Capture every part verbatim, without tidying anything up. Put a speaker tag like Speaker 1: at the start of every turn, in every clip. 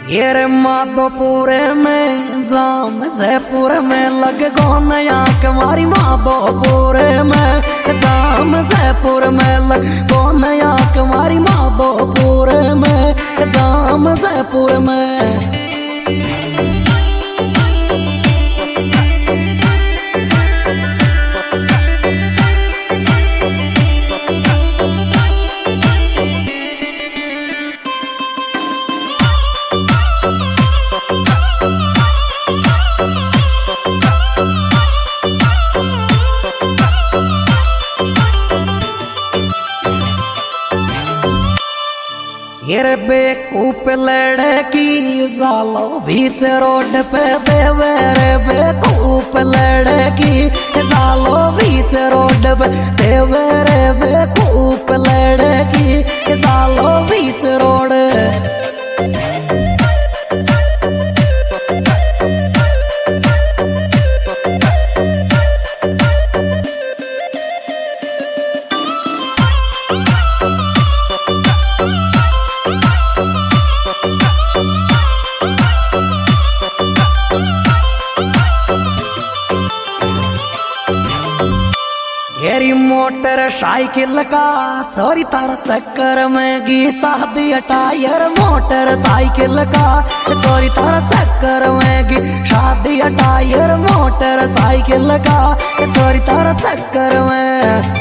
Speaker 1: ये रे माधोपुर में जाम जयपुर में लग गो नया कमारी माधोपुर में जाम जयपुर में लग गो नया कमारी माधोपुर में जाम जयपुर में। ये बेकूफ लड़की जालो बीच रोड पे देवे रे बेकूफ लड़की जालो बीच रोड पे देवे रे बेकूफ लड़की जालो बीच रोड। हेरी मोटर साइकिल का चोरी तार चक्कर में घिसा दिया टायर मोटर साइकिल का चोरी तार चक्कर में घिसा दिया टायर मोटर साइकिल का चोरी तार चक्कर में।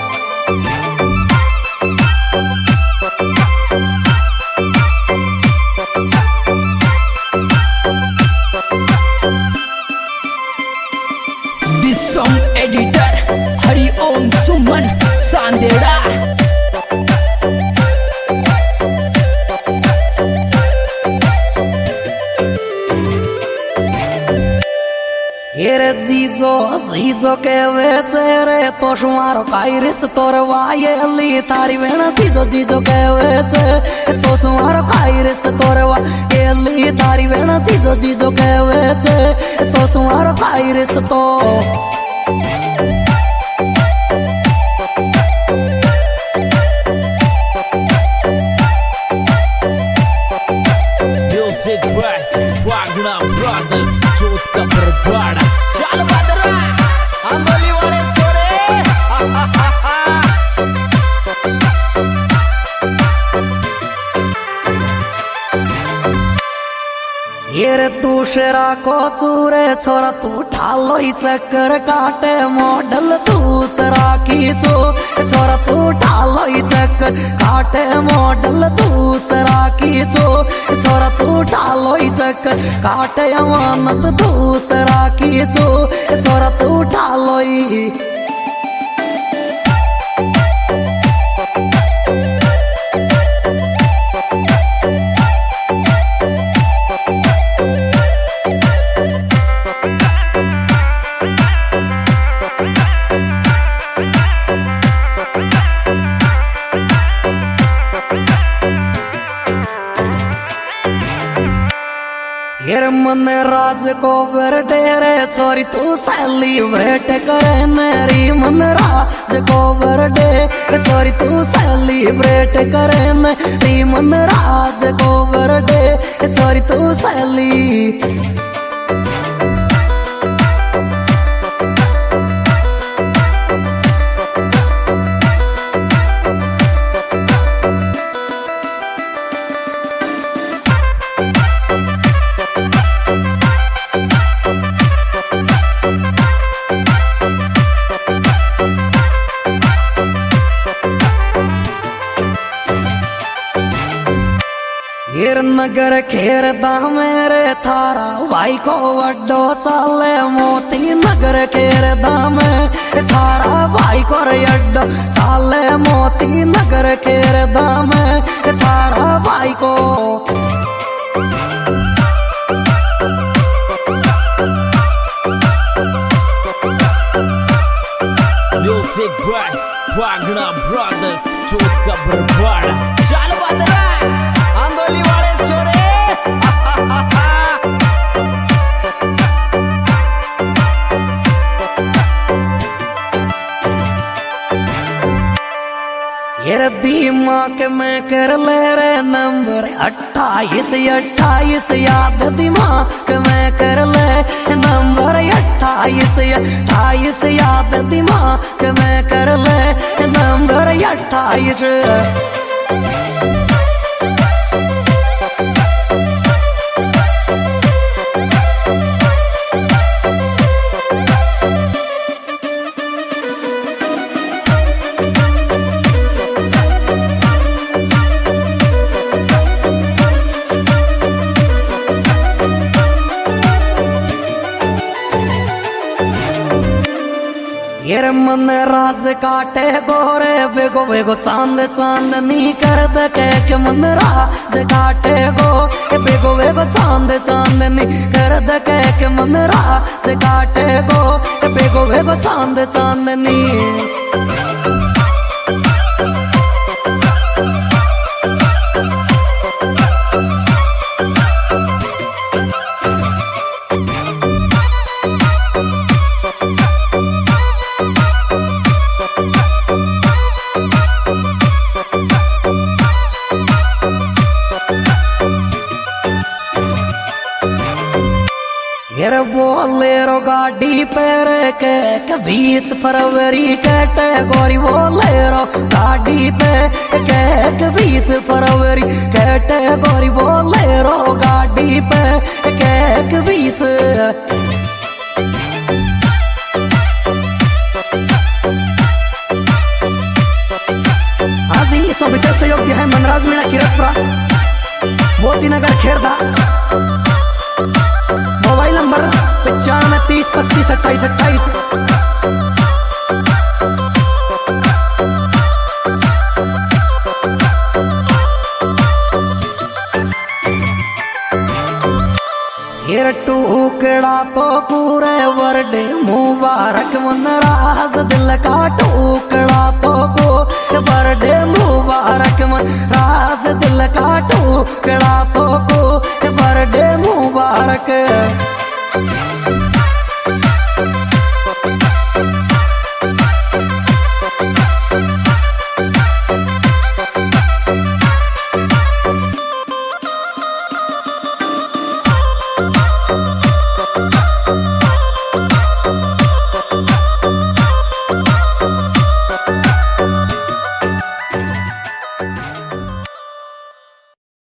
Speaker 2: This song editor हरि ओम सुमन सांदेड़ा।
Speaker 1: ये जीजो जीजो के वेचे रे तो शुमारो कायरिस तोर वायली तारी वेणा जीजो जीजो के वेचे तो शुमारो कायरिस तोर वायली तारी वेणा जीजो जीजो के वेचे तो शुमारो कायरिस तो।
Speaker 2: Music by Wagner Brothers जोत का बरगवाड़ा। चल बदरा अंगोली वाले छोरे
Speaker 1: ये रे दूसरा को चूरे छोरा तू ठालो ही चक्कर काटे मॉडल दूसरा खींचो छोरा तू ठालो ही चक्कर काटे मॉडल दूसरा खींचो छोरा तू ठालो ही चक्कर काटे अमानत दूसरा खींचो छोरा तू ठालो ही। ये मन राज को डेरे छोरी तू सेलिब्रेट करे मेरी मन राज को डे छोरी तू सेलिब्रेट करे मेरी मन राज को डे छोरी तू सेली। हीर नगर खेर दा मेरे थारा भाई को वड्डो चाले मोती नगर खेर दा में थारा भाई को अड्डो चाले मोती नगर खेर दा में थारा भाई को।
Speaker 2: Music by Wagner Brothers जोत का बरगवाड़ा। चल बदरा अंगोली वाले छोरे
Speaker 1: ये दिमाग में कर ले रे नंबर अट्ठाईस अट्ठाईस याद दिमाग में कर ले नंबर अट्ठाईस अट्ठाईस याद दिमाग में कर ले नंबर अट्ठाईस। येर मन राज काटे गोरे वेगो वेगो चांद चांदनी कर दे के मन राज काटे गो वेगो वेगो चांद चांदनी कर दे के मन राज काटे गो वेगो वेगो चांद चांदनी। यार बोलेरो गाड़ी पर के बीस फरवरी कैटेगरी बोलेरो गाड़ी पे के बीस फरवरी कैटेगरी बोलेरो गाड़ी पे के बीस। आज ही सो विशेष सहयोग दिया है मनराज मीणा किरतपुरा मोती नगर खेड़दा। मोबाइल नंबर पचानवे तीस पच्चीस अट्ठाईस अट्ठाईस। ये टुकड़ा तो पूरे वर्डे मुबारक मन राज दिल